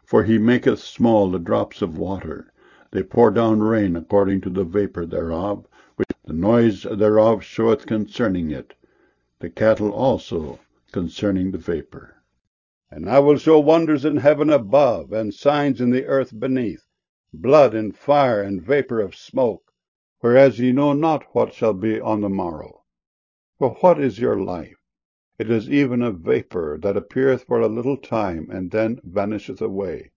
For he maketh small the drops of water. They pour down rain according to the vapour thereof, which the noise thereof showeth concerning it. The cattle also concerning the vapour. And I will show wonders in heaven above, and signs in the earth beneath, blood and fire and vapour of smoke, whereas ye know not what shall be on the morrow. For what is your life? It is even a vapour that appeareth for a little time, and then vanisheth away.